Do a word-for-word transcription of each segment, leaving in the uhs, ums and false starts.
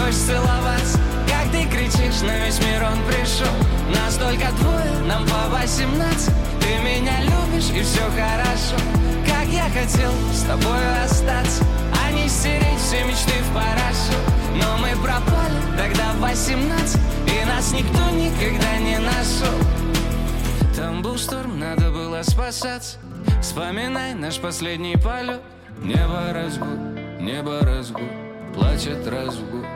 дождь целоваться. Как ты кричишь, на весь мир он пришел. Нас только двое, нам по восемнадцать. Ты меня любишь и все хорошо. Как я хотел с тобой остаться, а не стереть все мечты в парашют. Но мы пропали тогда в восемнадцать, и нас никто никогда не нашел. Там был шторм, надо было спасаться. Вспоминай наш последний полет. Небо разгул, небо разгул, плачет раз в год.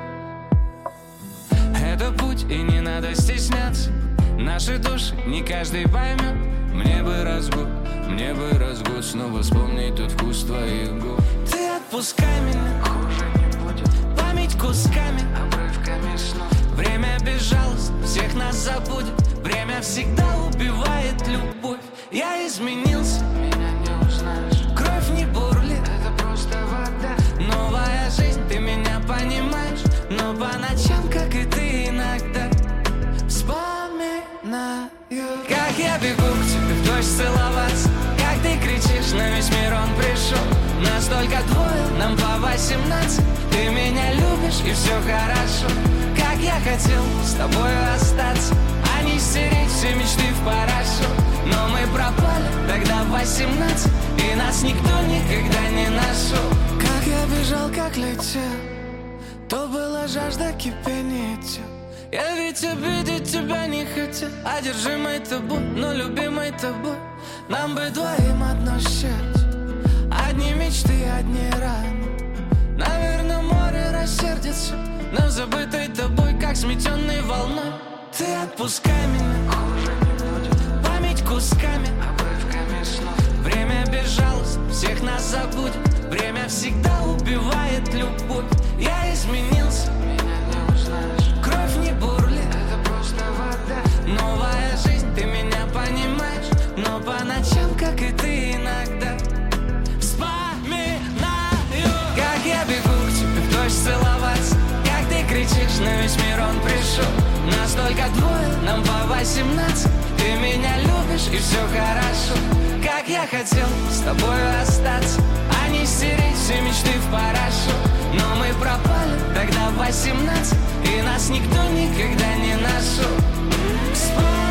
Это путь, и не надо стесняться. Наши души не каждый поймет. Мне бы разгул, мне бы разгул, снова вспомнить тот вкус твоих губ. Ты отпускай меня, хуже не будет. Память кусками, обрывками снов. Время безжалостно, всех нас забудет. Время всегда убивает любовь. Я изменился, меня не узнаешь. Кровь не бурлит, это просто вода. Новая жизнь, ты меня понимаешь. Но по ночам, как и ты иногда, вспоминаю, как я бегу к тебе в дождь целоваться. Как ты кричишь, на весь мир он пришел. Нас только двое, нам по восемнадцать. Ты меня любишь и все хорошо. Как я хотел с тобой остаться, а не стереть все мечты в парашют. Но мы пропали тогда в восемнадцать, и нас никто никогда не нашел. Как я бежал, как летел, то была жажда кипения тел. Я ведь обидеть тебя не хотел, одержимый тобой, но любимый тобой. Нам бы двоим одно счастье, одни мечты, одни раны. Наверное, море рассердится, но забытой тобой, как сметенной волной. Ты отпускай меня, хуже не будет. Память кусками, обрывками снов. Время безжалостно, всех нас забудет. Время всегда убивает любовь. Я изменился, меня не узнаешь. Кровь не бурлит, это просто вода. Новая жизнь, ты меня понимаешь. Но по ночам, как и ты иногда, вспоминаю, как я бегу к тебе в дождь целоваться. Как ты кричишь, на весь мир он пришел. Нас только двое, нам по восемнадцать. Ты меня любишь и все хорошо. Как я хотел с тобой остаться, а не стереть все мечты в парашют. Но мы пропали тогда в восемнадцать, и нас никто никогда не нашел.